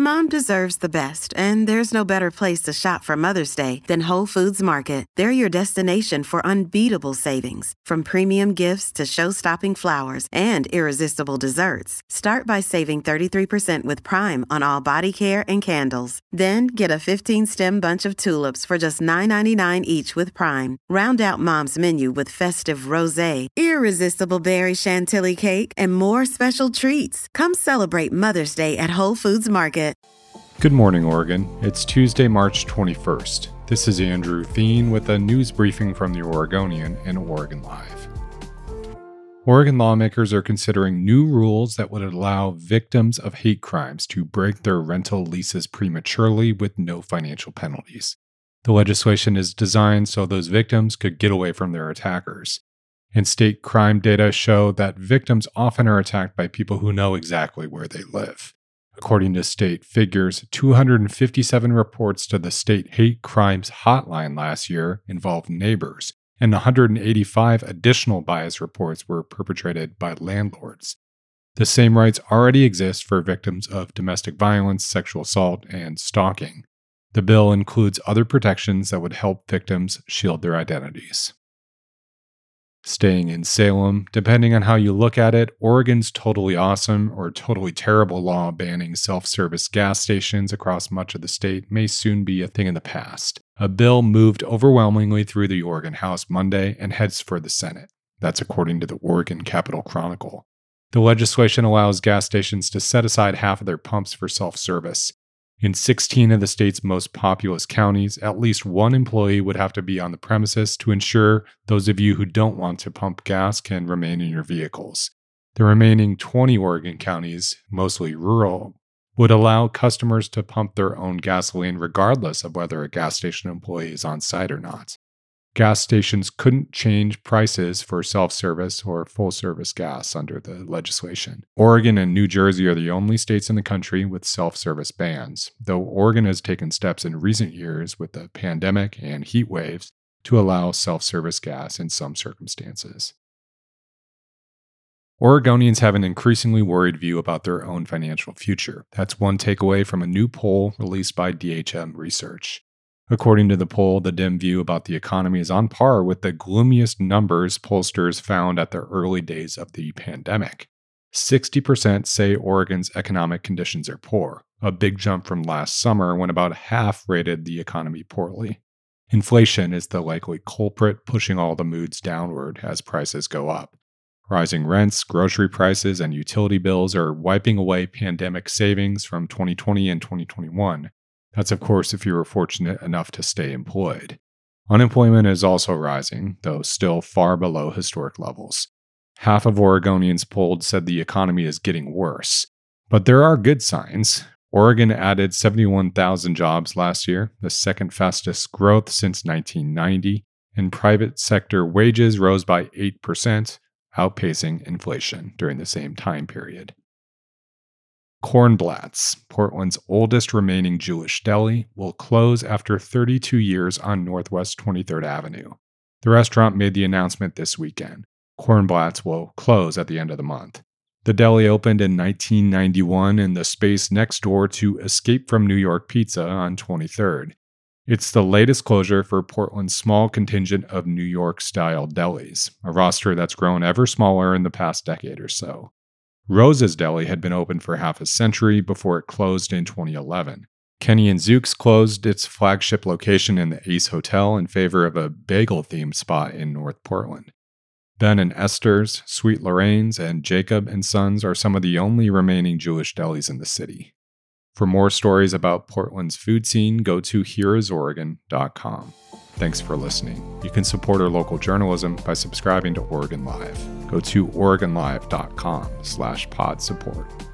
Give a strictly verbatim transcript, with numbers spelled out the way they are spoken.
Mom deserves the best, and there's no better place to shop for Mother's Day than Whole Foods Market. They're your destination for unbeatable savings, from premium gifts to show-stopping flowers and irresistible desserts. Start by saving thirty-three percent with Prime on all body care and candles. Then get a fifteen-stem bunch of tulips for just nine ninety-nine each with Prime. Round out Mom's menu with festive rosé, irresistible berry chantilly cake, and more special treats. Come celebrate Mother's Day at Whole Foods Market. Good morning, Oregon. It's Tuesday, March twenty-first. This is Andrew Thien with a news briefing from the Oregonian and Oregon Live. Oregon lawmakers are considering new rules that would allow victims of hate crimes to break their rental leases prematurely with no financial penalties. The legislation is designed so those victims could get away from their attackers. And state crime data show that victims often are attacked by people who know exactly where they live. According to state figures, two hundred fifty-seven reports to the state hate crimes hotline last year involved neighbors, and one hundred eighty-five additional bias reports were perpetrated by landlords. The same rights already exist for victims of domestic violence, sexual assault, and stalking. The bill includes other protections that would help victims shield their identities. Staying in Salem, depending on how you look at it, Oregon's totally awesome or totally terrible law banning self-service gas stations across much of the state may soon be a thing in the past. A bill moved overwhelmingly through the Oregon House Monday and heads for the Senate. That's according to the Oregon Capitol Chronicle. The legislation allows gas stations to set aside half of their pumps for self-service. In sixteen of the state's most populous counties, at least one employee would have to be on the premises to ensure those of you who don't want to pump gas can remain in your vehicles. The remaining twenty Oregon counties, mostly rural, would allow customers to pump their own gasoline regardless of whether a gas station employee is on site or not. Gas stations couldn't change prices for self-service or full-service gas under the legislation. Oregon and New Jersey are the only states in the country with self-service bans, though Oregon has taken steps in recent years with the pandemic and heat waves to allow self-service gas in some circumstances. Oregonians have an increasingly worried view about their own financial future. That's one takeaway from a new poll released by D H M Research. According to the poll, the dim view about the economy is on par with the gloomiest numbers pollsters found at the early days of the pandemic. sixty percent say Oregon's economic conditions are poor, a big jump from last summer when about half rated the economy poorly. Inflation is the likely culprit, pushing all the moods downward as prices go up. Rising rents, grocery prices, and utility bills are wiping away pandemic savings from twenty twenty and twenty twenty-one. That's, of course, if you were fortunate enough to stay employed. Unemployment is also rising, though still far below historic levels. Half of Oregonians polled said the economy is getting worse. But there are good signs. Oregon added seventy-one thousand jobs last year, the second fastest growth since nineteen ninety, and private sector wages rose by eight percent, outpacing inflation during the same time period. Kornblatt's, Portland's oldest remaining Jewish deli, will close after thirty-two years on Northwest twenty-third Avenue. The restaurant made the announcement this weekend. Kornblatt's will close at the end of the month. The deli opened in nineteen ninety-one in the space next door to Escape from New York Pizza on twenty-third. It's the latest closure for Portland's small contingent of New York-style delis, a roster that's grown ever smaller in the past decade or so. Rose's Deli had been open for half a century before it closed in twenty eleven. Kenny and Zook's closed its flagship location in the Ace Hotel in favor of a bagel-themed spot in North Portland. Ben and Esther's, Sweet Lorraine's, and Jacob and Sons are some of the only remaining Jewish delis in the city. For more stories about Portland's food scene, go to here is oregon dot com. Thanks for listening. You can support our local journalism by subscribing to Oregon Live. Go to oregon live dot com slash pod support.